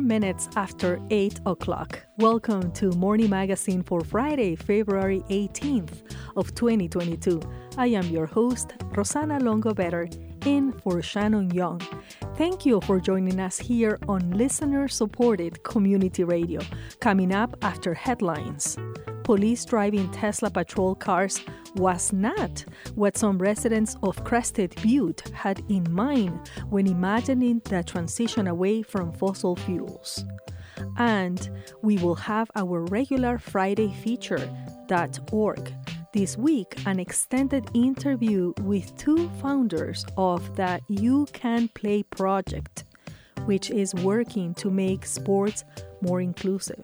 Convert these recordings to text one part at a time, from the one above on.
minutes after 8 o'clock. Welcome to Morning Magazine for Friday, February 18th of 2022. I am your host, Rosana Longo-Better, in for Shannon Young. Thank you for joining us here on listener-supported community radio. Coming up after headlines. Police driving Tesla patrol cars was not what some residents of Crested Butte had in mind when imagining the transition away from fossil fuels. And we will have our regular Friday feature, .org. This week, an extended interview with two founders of the You Can Play project, which is working to make sports more inclusive.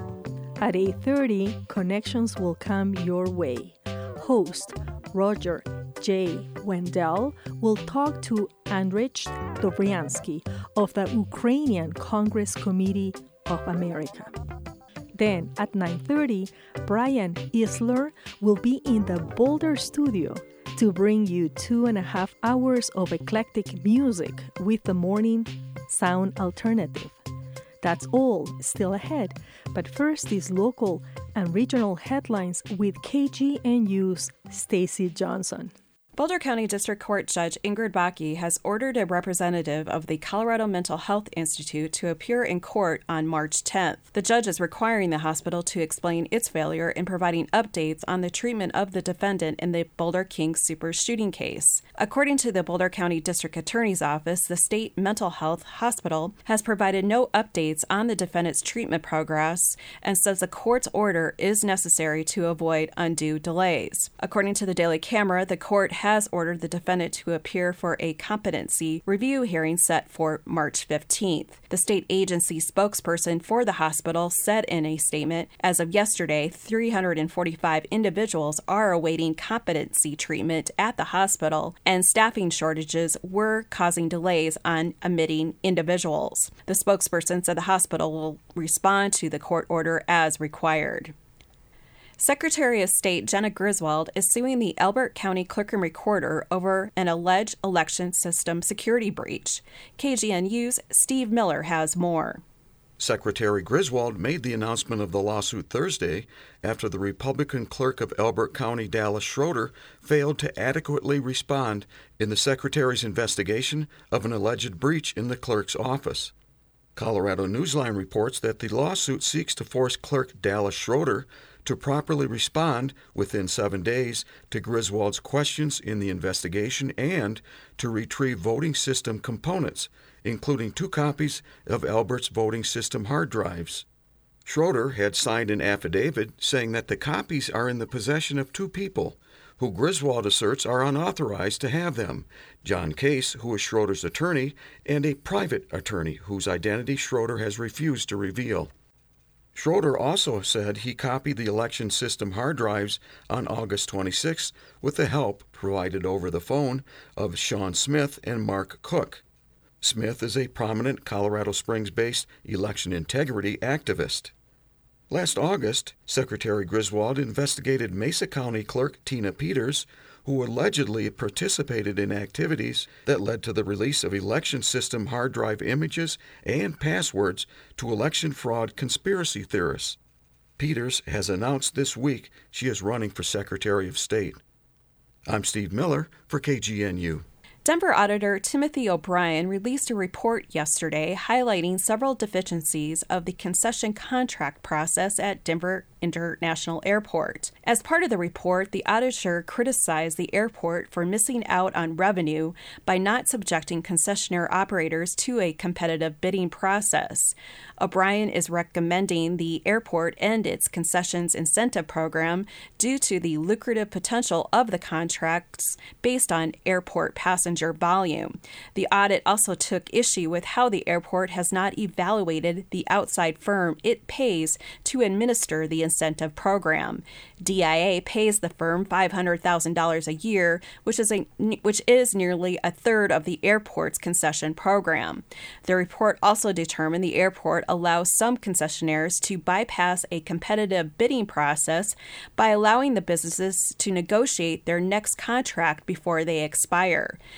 At 8:30, connections will come your way. Host Roger J. Wendell will talk to Andrzej Dobryansky of the Ukrainian Congress Committee of America. Then at 9:30, Brian Isler will be in the Boulder studio to bring you 2.5 hours of eclectic music with the morning sound alternative. That's all still ahead, but first these local and regional headlines with KGNU's Stacy Johnson. Boulder County District Court Judge Ingrid Bakke has ordered a representative of the Colorado Mental Health Institute to appear in court on March 10th. The judge is requiring the hospital to explain its failure in providing updates on the treatment of the defendant in the Boulder King Super shooting case. According to the Boulder County District Attorney's Office, the state mental health hospital has provided no updates on the defendant's treatment progress and says the court's order is necessary to avoid undue delays. According to the Daily Camera, the court has ordered the defendant to appear for a competency review hearing set for March 15th. The state agency spokesperson for the hospital said in a statement, as of yesterday, 345 individuals are awaiting competency treatment at the hospital, and staffing shortages were causing delays on admitting individuals. The spokesperson said the hospital will respond to the court order as required. Secretary of State Jena Griswold is suing the Elbert County Clerk and Recorder over an alleged election system security breach. KGNU's Steve Miller has more. Secretary Griswold made the announcement of the lawsuit Thursday after the Republican clerk of Elbert County, Dallas Schroeder, failed to adequately respond in the secretary's investigation of an alleged breach in the clerk's office. Colorado Newsline reports that the lawsuit seeks to force Clerk Dallas Schroeder to properly respond within 7 days to Griswold's questions in the investigation and to retrieve voting system components, including 2 copies of Elbert's voting system hard drives. Schroeder had signed an affidavit saying that the copies are in the possession of 2 people, who Griswold asserts are unauthorized to have them, John Case, who is Schroeder's attorney, and a private attorney whose identity Schroeder has refused to reveal. Schroeder also said he copied the election system hard drives on August 26 with the help provided over the phone of Sean Smith and Mark Cook. Smith is a prominent Colorado Springs-based election integrity activist. Last August, Secretary Griswold investigated Mesa County Clerk Tina Peters, who allegedly participated in activities that led to the release of election system hard drive images and passwords to election fraud conspiracy theorists. Peters has announced this week she is running for Secretary of State. I'm Steve Miller for KGNU. Denver Auditor Timothy O'Brien released a report yesterday highlighting several deficiencies of the concession contract process at Denver International Airport. As part of the report, the auditor criticized the airport for missing out on revenue by not subjecting concessionaire operators to a competitive bidding process. O'Brien is recommending the airport end its concessions incentive program due to the lucrative potential of the contracts based on airport passenger volume. The audit also took issue with how the airport has not evaluated the outside firm it pays to administer the incentive program. DIA pays the firm $500,000 a year, which is nearly a third of the airport's concession program. The report also determined the airport allows some concessionaires to bypass a competitive bidding process by allowing the businesses to negotiate their next contract before they expire.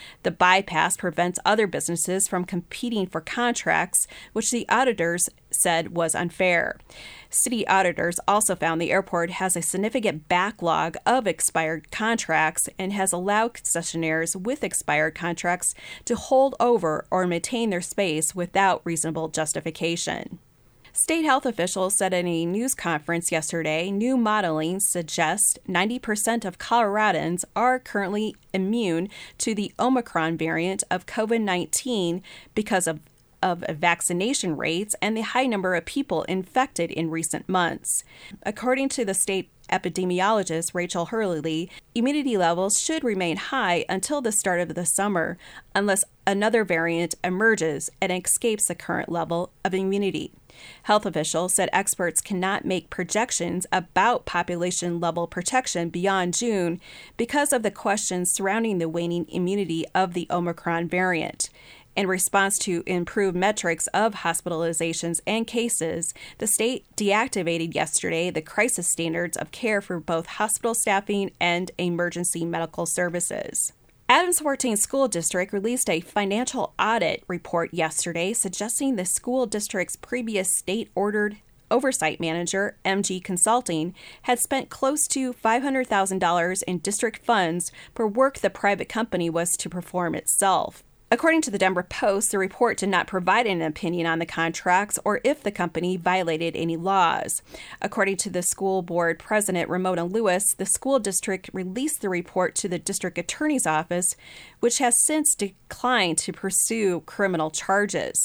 The bypass prevents other businesses from competing for contracts, which the auditors said was unfair. City auditors also found the airport has a significant backlog of expired contracts and has allowed concessionaires with expired contracts to hold over or maintain their space without reasonable justification. State health officials said in a news conference yesterday, new modeling suggests 90% of Coloradans are currently immune to the Omicron variant of COVID-19 because of vaccination rates and the high number of people infected in recent months. According to the state epidemiologist Rachel Hurley, immunity levels should remain high until the start of the summer unless another variant emerges and escapes the current level of immunity. Health officials said experts cannot make projections about population-level protection beyond June because of the questions surrounding the waning immunity of the Omicron variant. In response to improved metrics of hospitalizations and cases, the state deactivated yesterday the crisis standards of care for both hospital staffing and emergency medical services. Adams 14 School District released a financial audit report yesterday suggesting the school district's previous state-ordered oversight manager, MG Consulting, had spent close to $500,000 in district funds for work the private company was to perform itself. According to the Denver Post, the report did not provide an opinion on the contracts or if the company violated any laws. According to the school board president, Ramona Lewis, the school district released the report to the district attorney's office, which has since declined to pursue criminal charges.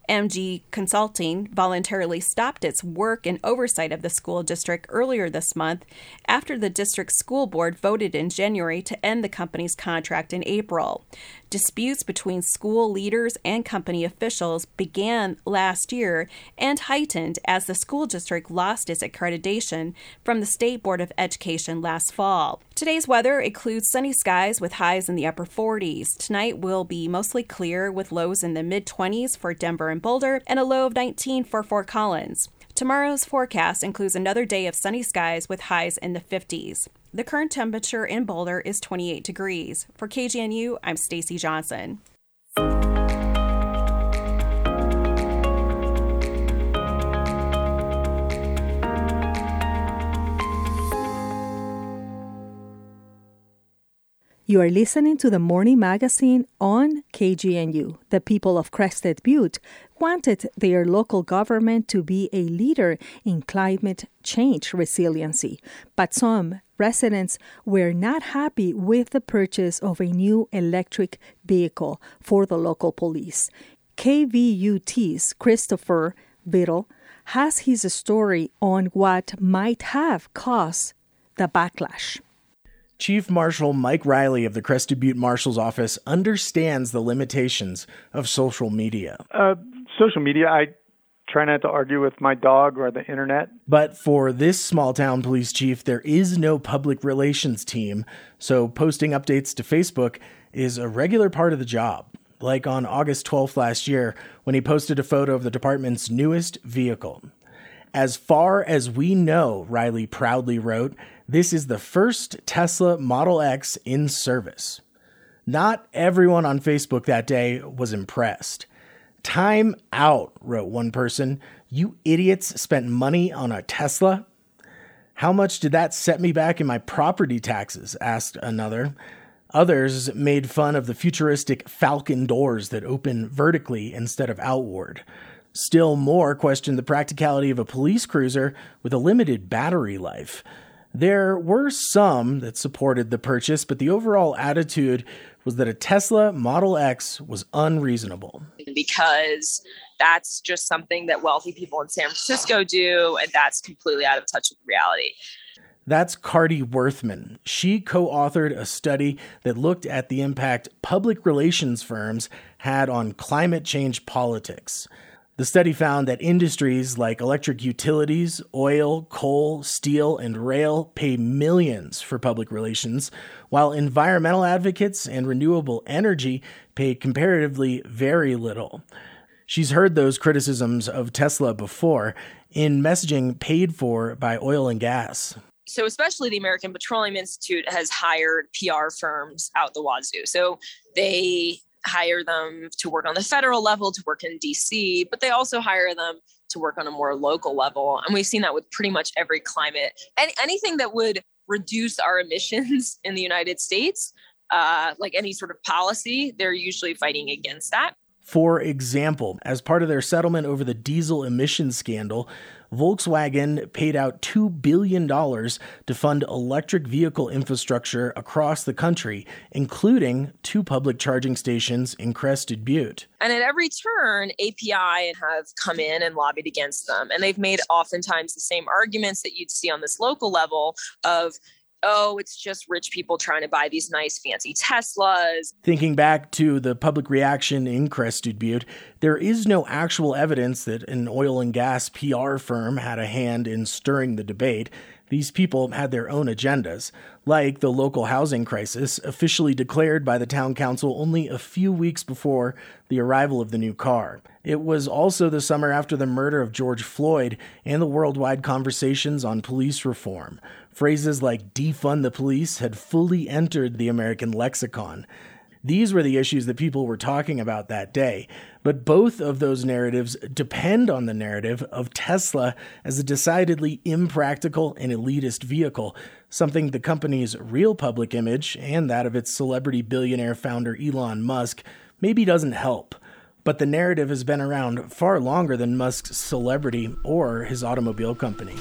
MG Consulting voluntarily stopped its work and oversight of the school district earlier this month after the district school board voted in January to end the company's contract in April. Disputes between school leaders and company officials began last year and heightened as the school district lost its accreditation from the State Board of Education last fall. Today's weather includes sunny skies with highs in the upper 40s. Tonight will be mostly clear with lows in the mid-20s for Denver and Boulder and a low of 19 for Fort Collins. Tomorrow's forecast includes another day of sunny skies with highs in the 50s. The current temperature in Boulder is 28 degrees. For KGNU, I'm Stacy Johnson. You are listening to the Morning Magazine on KGNU. The people of Crested Butte wanted their local government to be a leader in climate change resiliency, but some residents were not happy with the purchase of a new electric vehicle for the local police. KVUT's Christopher Biddle has his story on what might have caused the backlash. Chief Marshal Mike Riley of the Crested Butte Marshal's Office understands the limitations of social media. Social media, I try not to argue with my dog or the internet. But for this small-town police chief, there is no public relations team, so posting updates to Facebook is a regular part of the job. Like on August 12th last year, when he posted a photo of the department's newest vehicle. As far as we know, Riley proudly wrote, this is the first Tesla Model X in service. Not everyone on Facebook that day was impressed. Time out, wrote one person. You idiots spent money on a Tesla? How much did that set me back in my property taxes? Asked another. Others made fun of the futuristic Falcon doors that open vertically instead of outward. Still more questioned the practicality of a police cruiser with a limited battery life. There were some that supported the purchase, but the overall attitude was that a Tesla Model X was unreasonable. Because that's just something that wealthy people in San Francisco do, and that's completely out of touch with reality. That's Cardi Worthman. She co-authored a study that looked at the impact public relations firms had on climate change politics. The study found that industries like electric utilities, oil, coal, steel, and rail pay millions for public relations, while environmental advocates and renewable energy pay comparatively very little. She's heard those criticisms of Tesla before in messaging paid for by oil and gas. So especially the American Petroleum Institute has hired PR firms out the wazoo. So they hire them to work on the federal level, to work in DC, but they also hire them to work on a more local level. And we've seen that with pretty much every climate. Anything that would reduce our emissions in the United States, like any sort of policy, they're usually fighting against that. For example, as part of their settlement over the diesel emissions scandal, Volkswagen paid out $2 billion to fund electric vehicle infrastructure across the country, including 2 public charging stations in Crested Butte. And at every turn, API have come in and lobbied against them. And they've made oftentimes the same arguments that you'd see on this local level of, oh, it's just rich people trying to buy these nice fancy Teslas. Thinking back to the public reaction in Crested Butte, there is no actual evidence that an oil and gas PR firm had a hand in stirring the debate. These people had their own agendas, like the local housing crisis, officially declared by the town council only a few weeks before the arrival of the new car. It was also the summer after the murder of George Floyd and the worldwide conversations on police reform. Phrases like defund the police had fully entered the American lexicon. These were the issues that people were talking about that day. But both of those narratives depend on the narrative of Tesla as a decidedly impractical and elitist vehicle, something the company's real public image and that of its celebrity billionaire founder Elon Musk maybe doesn't help. But the narrative has been around far longer than Musk's celebrity or his automobile company.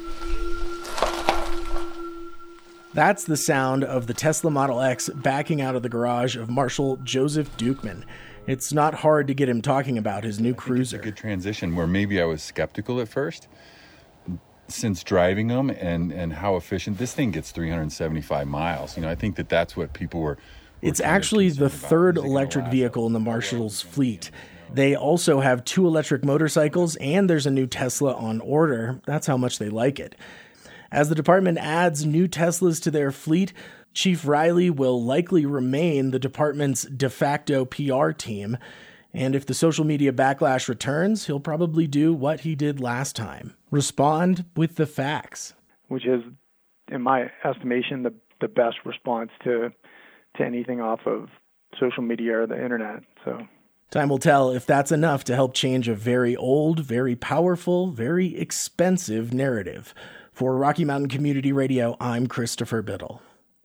That's the sound of the Tesla Model X backing out of the garage of Marshal Joseph Dukeman. It's not hard to get him talking about his new cruiser. It's a good transition where maybe I was skeptical at first. Since driving them and how efficient, this thing gets 375 miles. I think that's what people were It's actually the third electric vehicle in the Marshal's fleet. They also have 2 electric motorcycles, and there's a new Tesla on order. That's how much they like it. As the department adds new Teslas to their fleet, Chief Riley will likely remain the department's de facto PR team. And if the social media backlash returns, he'll probably do what he did last time. Respond with the facts. Which is, in my estimation, the best response to anything off of social media or the internet. So time will tell if that's enough to help change a very old, very powerful, very expensive narrative. For Rocky Mountain Community Radio, I'm Christopher Biddle.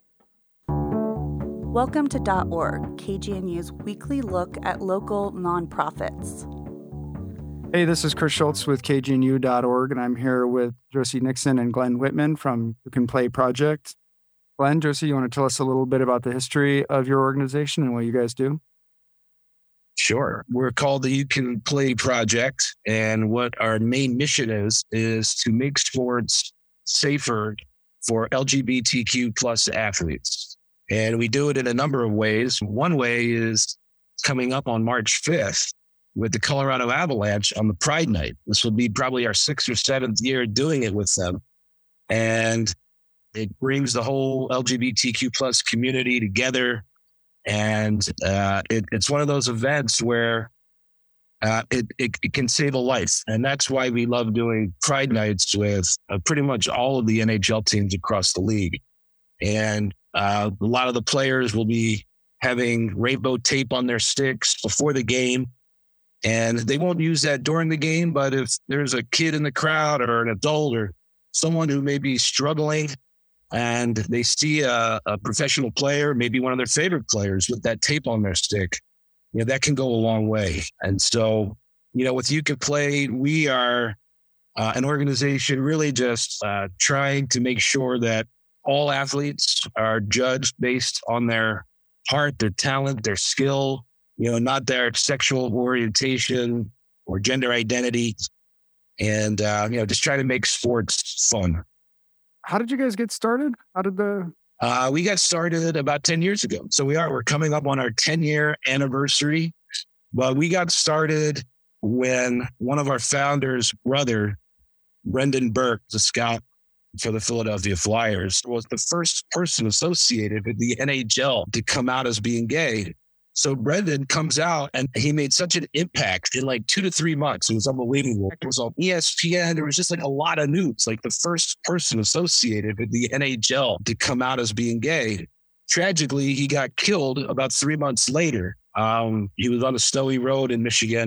Welcome to .org, KGNU's weekly look at local nonprofits. Hey, this is Chris Schultz with KGNU.org, and I'm here with Josie Nixon and Glenn Whitman from You Can Play Project. Glenn, Josie, you want to tell us a little bit about the history of your organization and what you guys do? Sure. We're called the You Can Play Project, and what our main mission is to make sports safer for LGBTQ plus athletes. And we do it in a number of ways. One way is coming up on March 5th with the Colorado Avalanche on the Pride Night. This will be probably our 6th or 7th year doing it with them. And it brings the whole LGBTQ plus community together. And it's one of those events where it can save a life. And that's why we love doing Pride Nights with pretty much all of the NHL teams across the league. And a lot of the players will be having rainbow tape on their sticks before the game. And they won't use that during the game. But if there's a kid in the crowd or an adult or someone who may be struggling and they see a professional player, maybe one of their favorite players with that tape on their stick, that can go a long way. And so, with You Can Play, we are an organization really just trying to make sure that all athletes are judged based on their heart, their talent, their skill, not their sexual orientation or gender identity. And, just try to make sports fun. How did you guys get started? We got started about 10 years ago. So we're coming up on our 10-year anniversary. But we got started when one of our founders' brother, Brendan Burke, the scout for the Philadelphia Flyers, was the first person associated with the NHL to come out as being gay. So Brendan comes out and he made such an impact in like 2 to 3 months. It was unbelievable. It was on ESPN. There was just like a lot of news, like the first person associated with the NHL to come out as being gay. Tragically, he got killed about 3 months later. He was on a snowy road in Michigan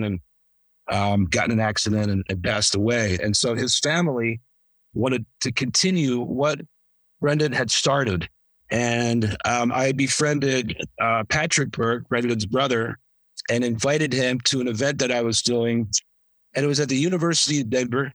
and got in an accident and passed away. And so his family wanted to continue what Brendan had started. And I befriended Patrick Burke, Brendan's brother, and invited him to an event that I was doing. And it was at the University of Denver.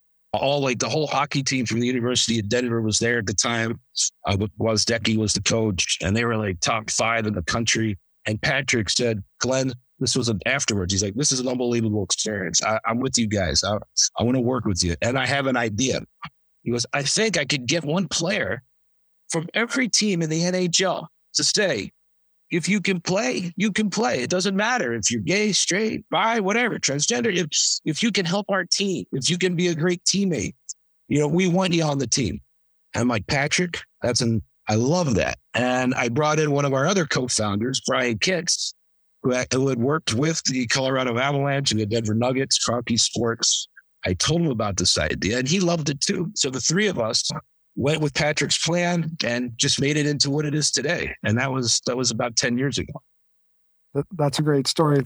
The whole hockey team from the University of Denver was there at the time. Wozdecky was the coach, and they were like top 5 in the country. And Patrick said, Glenn, this was afterwards. He's like, this is an unbelievable experience. I'm with you guys. I want to work with you. And I have an idea. He goes, I think I could get one player from every team in the NHL to stay. If you can play, you can play. It doesn't matter if you're gay, straight, bi, whatever, transgender. If you can help our team, if you can be a great teammate, we want you on the team. I'm like, Patrick, I love that. And I brought in one of our other co-founders, Brian Kicks, who had worked with the Colorado Avalanche and the Denver Nuggets, Kroenke Sports. I told him about this idea and he loved it too. So the 3 of us went with Patrick's plan and just made it into what it is today. And that was about 10 years ago. That's a great story.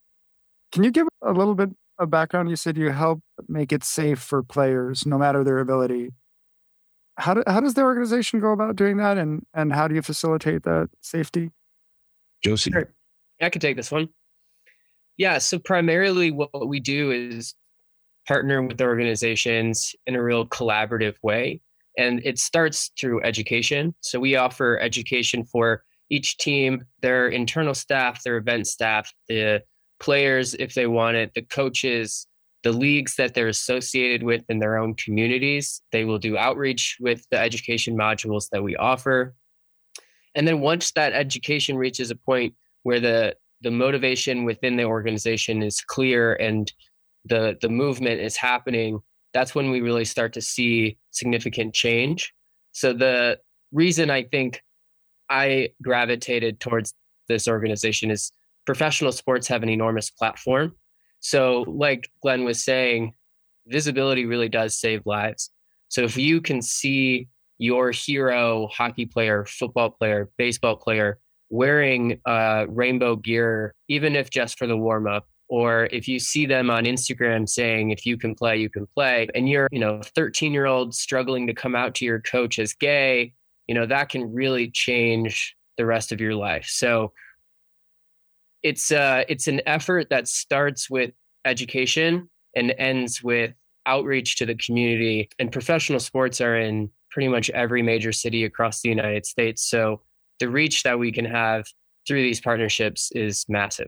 Can you give a little bit of background? You said you help make it safe for players, no matter their ability. How does the organization go about doing that? And how do you facilitate that safety? Josie. Sure. I can take this one. Yeah. So primarily what we do is partner with organizations in a real collaborative way. And it starts through education. So we offer education for each team, their internal staff, their event staff, the players, if they want it, the coaches, the leagues that they're associated with in their own communities. They will do outreach with the education modules that we offer. And then once that education reaches a point where the motivation within the organization is clear and the movement is happening, that's when we really start to see significant change. So the reason I think I gravitated towards this organization is professional sports have an enormous platform. So like Glenn was saying, visibility really does save lives. So if you can see your hero hockey player, football player, baseball player wearing rainbow gear, even if just for the warm up, or if you see them on Instagram saying, if you can play, you can play, and you're, 13-year-old struggling to come out to your coach as gay, that can really change the rest of your life. So it's an effort that starts with education and ends with outreach to the community. And professional sports are in pretty much every major city across the United States. So the reach that we can have through these partnerships is massive.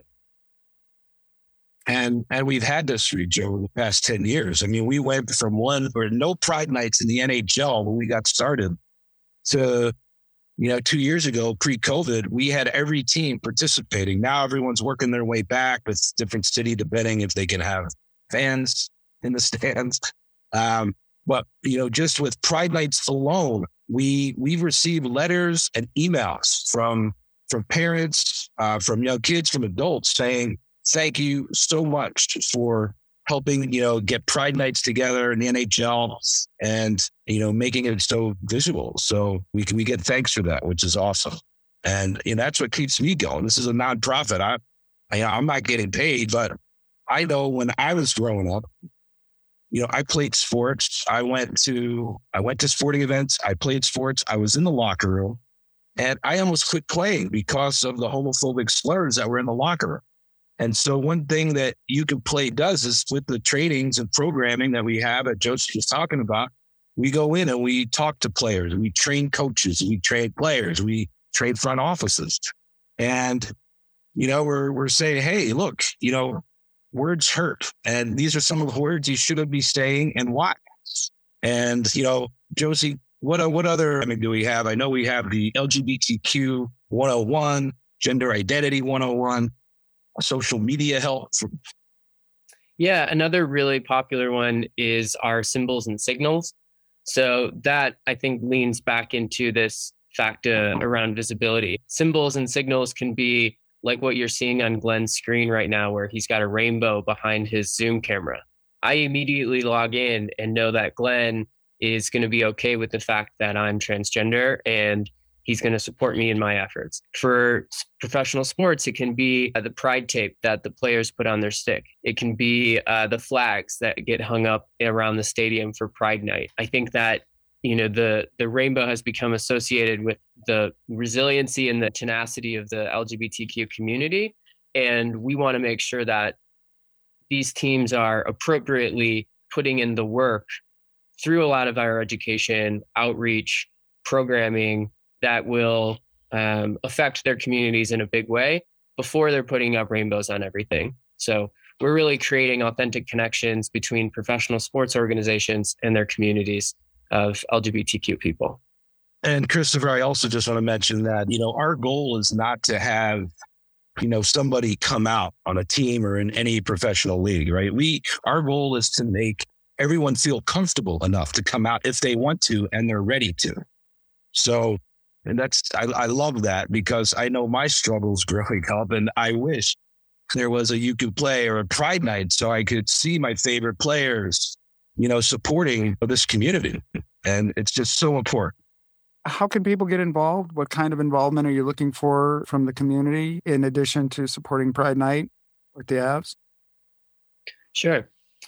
And we've had this reach over the past 10 years. I mean, we went from no Pride Nights in the NHL when we got started to, 2 years ago, pre-COVID, we had every team participating. Now everyone's working their way back with different city, depending if they can have fans in the stands. But, just with Pride Nights alone, we've received letters and emails from parents, from young kids, from adults saying, thank you so much for helping, get Pride Nights together in the NHL and, making it so visual. So we get thanks for that, which is awesome. And that's what keeps me going. This is a nonprofit. I'm not getting paid, but I know when I was growing up, I played sports. I went to sporting events. I played sports. I was in the locker room and I almost quit playing because of the homophobic slurs that were in the locker room. And so one thing that You Can Play does is with the trainings and programming that we have that Josie was talking about, we go in and we talk to players, we train coaches, we train players, we train front offices. And, we're saying, hey, look, words hurt. And these are some of the words you shouldn't be saying and why. And, Josie, what other do we have? I know we have the LGBTQ 101, Gender Identity 101. Social media help. Yeah, another really popular one is our symbols and signals. So that I think leans back into this fact around visibility. Symbols and signals can be like what you're seeing on Glenn's screen right now, where he's got a rainbow behind his Zoom camera. I immediately log in and know that Glenn is going to be okay with the fact that I'm transgender, and he's going to support me in my efforts. For professional sports, it can be the pride tape that the players put on their stick. It can be the flags that get hung up around the stadium for Pride Night. I think that, the rainbow has become associated with the resiliency and the tenacity of the LGBTQ community. And we want to make sure that these teams are appropriately putting in the work through a lot of our education, outreach, programming that will affect their communities in a big way before they're putting up rainbows on everything. So we're really creating authentic connections between professional sports organizations and their communities of LGBTQ people. And Christopher, I also just want to mention that, our goal is not to have, somebody come out on a team or in any professional league, right? Our goal is to make everyone feel comfortable enough to come out if they want to and they're ready to. So, and I love that, because I know my struggles growing up, and I wish there was a You Can Play or a Pride Night so I could see my favorite players, supporting this community. And it's just so important. How can people get involved? What kind of involvement are you looking for from the community in addition to supporting Pride Night with the Avs? Sure.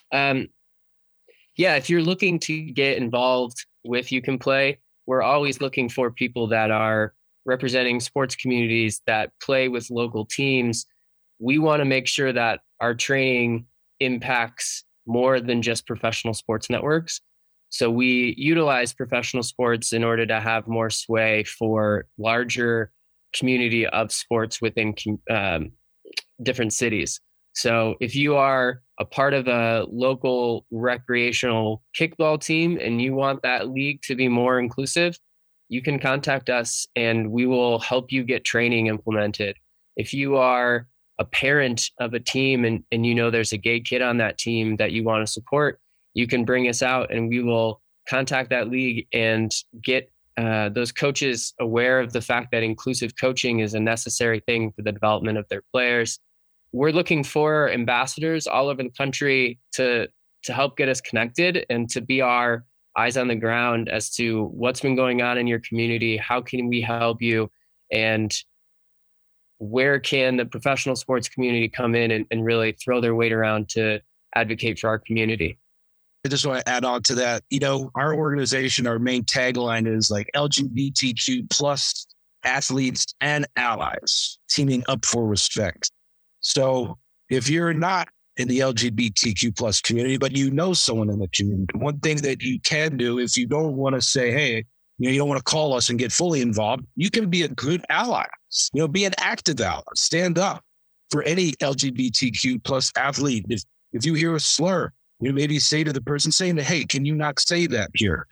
If you're looking to get involved with You Can Play, we're always looking for people that are representing sports communities that play with local teams. We want to make sure that our training impacts more than just professional sports networks. So we utilize professional sports in order to have more sway for larger community of sports within different cities. So if you are a part of a local recreational kickball team and you want that league to be more inclusive, you can contact us and we will help you get training implemented. If you are a parent of a team and there's a gay kid on that team that you want to support, you can bring us out and we will contact that league and get those coaches aware of the fact that inclusive coaching is a necessary thing for the development of their players. We're looking for ambassadors all over the country to help get us connected and to be our eyes on the ground as to what's been going on in your community, how can we help you, and where can the professional sports community come in and really throw their weight around to advocate for our community. I just want to add on to that. Our organization, our main tagline is like LGBTQ plus athletes and allies teaming up for respect. So if you're not in the LGBTQ plus community, but someone in the community, one thing that you can do if you don't want to say, hey, you don't want to call us and get fully involved, you can be a good ally, be an active ally, stand up for any LGBTQ plus athlete. If you hear a slur, maybe say to the person saying that, hey, can you not say that here?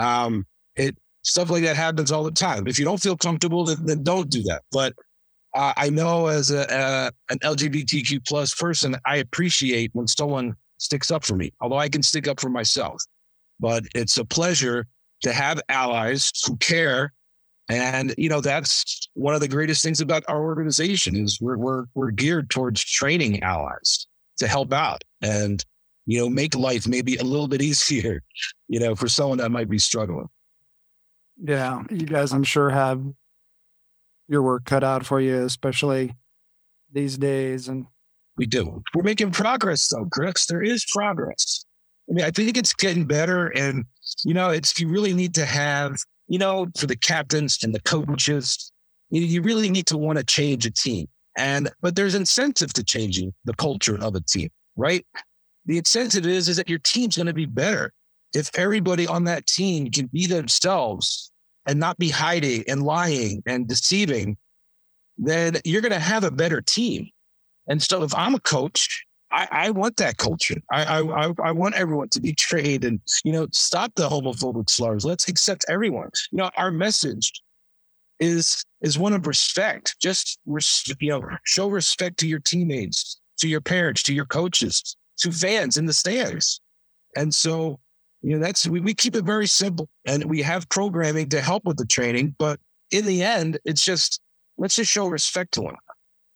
Stuff like that happens all the time. If you don't feel comfortable, then don't do that. But I know as an LGBTQ plus person, I appreciate when someone sticks up for me, although I can stick up for myself. But it's a pleasure to have allies who care. And, that's one of the greatest things about our organization is we're geared towards training allies to help out and, make life maybe a little bit easier, for someone that might be struggling. Yeah, you guys, I'm sure, have your work cut out for you, especially these days. And we do. We're making progress, though, Chris. There is progress. I think it's getting better. And, you really need to have, for the captains and the coaches, you really need to want to change a team. But there's incentive to changing the culture of a team, right? The incentive is that your team's going to be better. If everybody on that team can be themselves and not be hiding and lying and deceiving, then you're going to have a better team. And so if I'm a coach, I want that culture. I want everyone to be trained and, stop the homophobic slurs. Let's accept everyone. Our message is one of respect. Just, show respect to your teammates, to your parents, to your coaches, to fans in the stands. And so, we keep it very simple, and we have programming to help with the training. But in the end, it's just, let's just show respect to one another.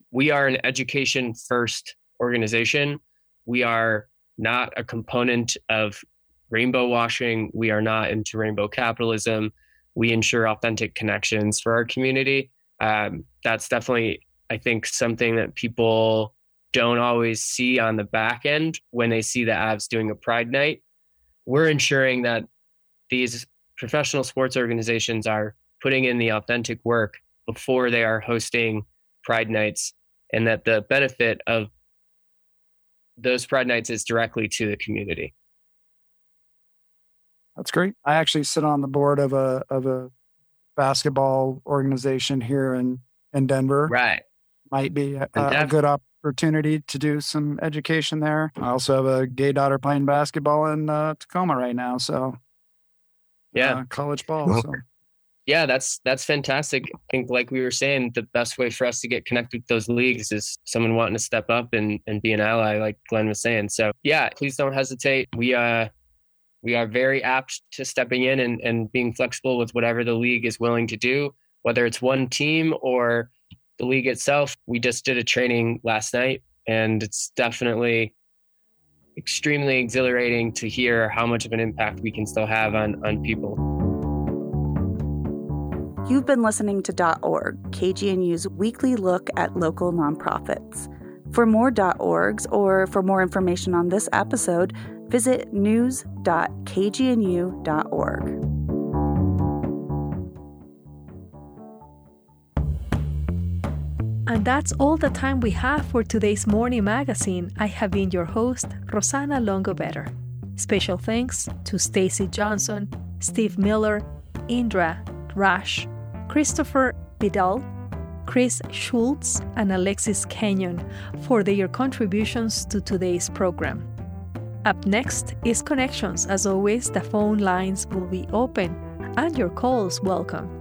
we are an education first organization. We are not a component of rainbow washing. We are not into rainbow capitalism. We ensure authentic connections for our community. That's definitely, I think, something that people don't always see on the back end when they see the Avs doing a Pride Night. We're ensuring that these professional sports organizations are putting in the authentic work before they are hosting Pride Nights, and that the benefit of those Pride Nights is directly to the community. That's great. I actually sit on the board of a basketball organization here in Denver. Right. Might be a good opportunity to do some education there. I also have a gay daughter playing basketball in Tacoma right now. So yeah, college ball. So. Yeah, that's fantastic. I think, like we were saying, the best way for us to get connected with those leagues is someone wanting to step up and be an ally, like Glenn was saying. So yeah, please don't hesitate. We are very apt to stepping in and being flexible with whatever the league is willing to do, whether it's one team or the league itself. We just did a training last night, and it's definitely extremely exhilarating to hear how much of an impact we can still have on people. You've been listening to .org, KGNU's weekly look at local nonprofits. For more .orgs or for more information on this episode, visit news.kgnu.org. And that's all the time we have for today's Morning Magazine. I have been your host, Rosanna Longo-Better. Special thanks to Stacy Johnson, Steve Miller, Indra, Rash, Christopher Vidal, Chris Schultz, and Alexis Kenyon for their contributions to today's program. Up next is Connections. As always, the phone lines will be open and your calls welcome.